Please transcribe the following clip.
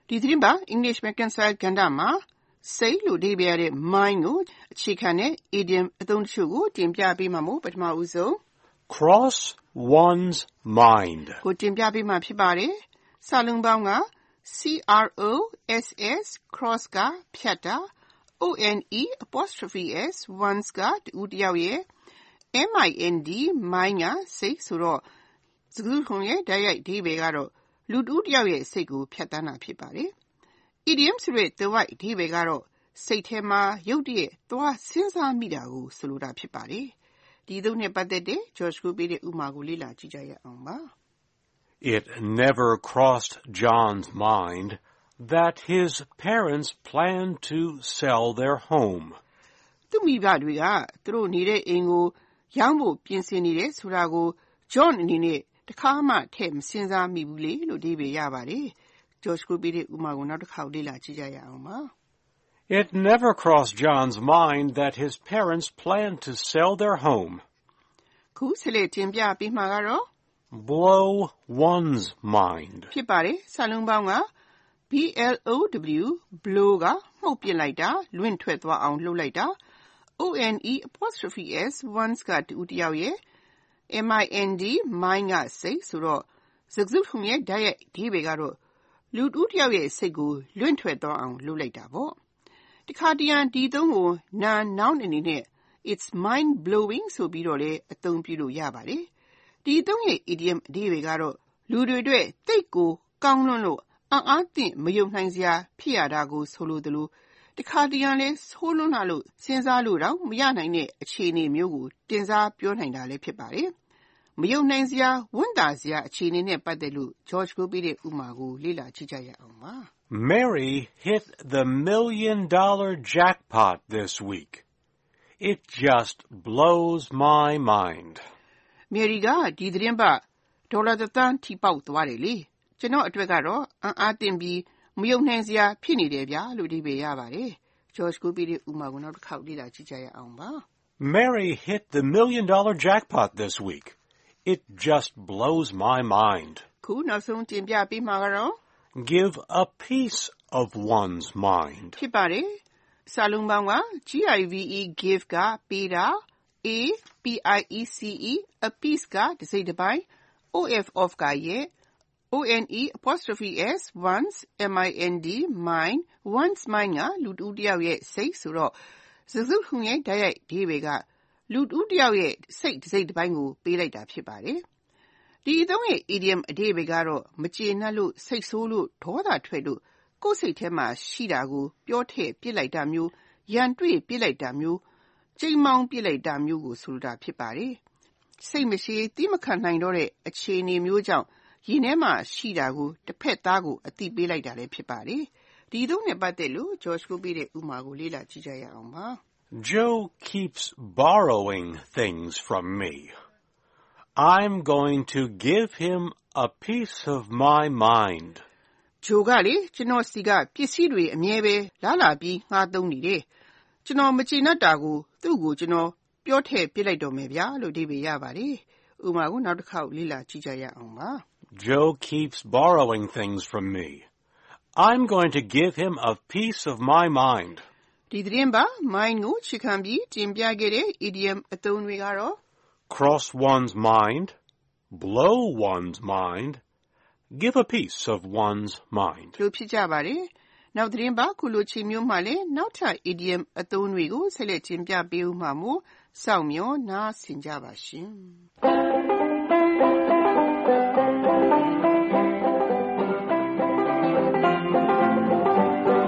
ဒီသတင်းပါ English Reconcile ကဏ္ဍမှာစိတ်လို့အဓိပ္ပာယ်ရတဲ့ mind ကိုအခြေခံတဲ့ idiom အသုံးတချို့ကိုတင်ပြပေးမှာမို့ပထမဦးဆုံး cross one's mind ကိုတင်ပြပေးမှာဖြစ်ပါတယ်။စာလုံးပေါင်းက cross ကဖြတ်တာ ones ones ကတူတယောက်ရဲ့ mind mind ကစိတ်ဆိုတော့စကားခုံရဲ့တိုက်ရိုက်အဓိပ္ပာယ်ကတော့လူတူတယောက်ရဲ့စိတ်ကိုဖြတ်တန်းတာဖြစ်ပါတယ်။ idiom ဆိုတဲ့သွယ်ဝိုက်အဓိပ္ပာယ်ကတော့စိတ်ထဲမှာရုတ်တရက်သွားစဉ်းစားမိတာကိုဆိုလိုတာဖြစ်ပါတယ်။ဒီသုံးနဲ့ပတ်သက်တဲ့ George ကိုပေးတဲ့ဥပမာကိုလေ့လာကြည့်ကြရအောင်ပါ။ It never crossed John's mind that his parents planned to sell their home. သူမိဘတွေကသူတို့နေတဲ့အိမ်ကိုရောင်းဖို့ပြင်ဆင်နေတယ်ဆိုတာကို John အနေနဲ့တခါမှထည့်မစဉ်းစားမိဘူးလေလို့အဓိပ္ပာယ်ရပါတယ်။ George ကိုပေးတဲ့ဥပမာကိုနောက်တစ်ခါလေ့လာကြည့်ကြရအောင်ပါ။ It never crossed John's mind that his parents planned to sell their home. ခုဆက်လက်တင်ပြပေးမှာကတော့ blow one's mind ဖြစ်ပါတယ်။စာလုံးပေါင်းက blow ကမှုတ်ပစ်လိုက်တာလွင့်ထွက်သွားအောင်လှုပ်လိုက်တာ ones ကတူတယောက်ရဲ့mind mind ကစိတ်ဆိုတော့စကားစုရဲ့တိုက်ရိုက်အဓိပ္ပာယ်ကတော့လူတူတယောက်ရဲ့စိတ်ကိုလွင့်ထွက်သွားအောင်လုပ်လိုက်တာပေါ့။တခါတရံဒီသုံးကိုnoun အနေနဲ့ it's mind blowing ဆိုပြီးတော့လည်းအသုံးပြုလို့ရပါတယ်။ဒီသုံးရဲ့ idiom အဓိပ္ပာယ်ကတော့လူတွေအတွက်သိပ်ကိုကောင်းလွန်းလို့အားသင့်မယုံနိုင်စရာဖြစ်ရတာကိုဆိုလိုသလိုတခါတရံလဲဆိုးလွန်းလာလို့စဉ်းစားလို့တော့မရနိုင်တဲ့အခြေအနေမျိုးကိုတင်စားပြောနိုင်တာလည်းဖြစ်ပါတယ်။မယုံနိုင်စရာဝန်တာစရာအခြေအနေနဲ့ပတ်သက်လို့ George ကိုပေးတဲ့ဥပမာကိုလေ့လာကြည့်ကြရအောင်ပါ။ Mary hit the $1 million jackpot this week. It just blows my mind. Mary ကဒီသတင်းပတ်ဒေါ်လာ1 သန်းထိပေါက်သွားတယ်လေ။ကျွန်တော်အတွက်ကတော့အားသင့်ပြီးမယုံနိုင်စရာဖြစ်နေတယ်ဗျာလို့အဓိပ္ပာယ်ရပါတယ်။ George ကိုပေးတဲ့ဥပမာကိုနောက်တစ်ခေါက်လေ့လာကြည့်ကြရအောင်ပါ။ Mary hit the $1 million jackpot this week. It just blows my mind. ခုနောက်ဆုံးတင်ပြပေးမှာကတော့ give a piece of one's mind ဖြစ်ပါတယ်။စာလုံးပေါင်းက give ကပေးတာ a piece ကတစ်စိတ်တစ်ပိုင်း of ကရဲ့ ones mind one's mind ကလူတူတယောက်ရဲ့စိတ်ဆိုတော့စကားစုရဲ့တိုက်ရိုက်အဓိပ္ပာယ်ကလူတူတယောက်ရဲ့စိတ်တစ်စိတ်တစ်ပိုင်းကိုပေးလိုက်တာဖြစ်ပါတယ်။ဒီအသုံးရဲ့ idiom အဓိပ္ပာယ်ကတော့မကျေနပ်လို့စိတ်ဆိုးလို့ဒေါသထွက်လို့ကိုယ်စိတ်ထဲမှာရှိတာကိုပြောထည့်ပြစ်လိုက်တာမျိုးရန်တွေ့ပြစ်လိုက်တာမျိုးကြိမ်မောင်းပြစ်လိုက်တာမျိုးကိုဆိုလိုတာဖြစ်ပါတယ်။စိတ်မရှိသီးမခံနိုင်တော့တဲ့အခြေအနေမျိုးကြောင့်ရင်ထဲမှာရှိတာကိုတစ်ဖက်သားကိုအသိပေးလိုက်တာလည်းဖြစ်ပါတယ်။ဒီသုံးနဲ့ပတ်သက်လို့ George ကိုပေးတဲ့ဥပမာကိုလေ့လာကြည့်ကြရအောင်ပါ။ Joe keeps borrowing things from me. I'm going to give him a piece of my mind. Joe ကလေကျွန်တော်စီကပစ္စည်းတွေအမြဲပဲလာပြီးငှားသုံးနေတယ်။ကျွန်တော်မကျေနပ်တာကိုသူ့ကိုကျွန်တော်ပြောထည့်ပြစ်လိုက်တော့မယ်ဗျာလို့အဓိပ္ပာယ်ရပါတယ်။ဥပမာကိုနောက်တစ်ခေါက်လေ့လာကြည့်ကြရအောင်ပါ။ Joe keeps borrowing things from me. I'm going to give him a piece of my mind. ဒီသတင်းပါ mind ကိုခြေခံပြီးတင်ပြခဲ့တဲ့ idiom အသုံးတွေကတော့ cross one's mind, blow one's mind, give a piece of one's mind. လို့ဖြစ်ကြပါတယ်။နောက်သတင်းပါခုလိုချိန်မျိုးမှလည်းနောက်ထပ် idiom အသုံးတွေကိုဆက်လက်တင်ပြပေးဦးမှာမို့စောင့်မျှော်နားဆင်ကြပါရှင်။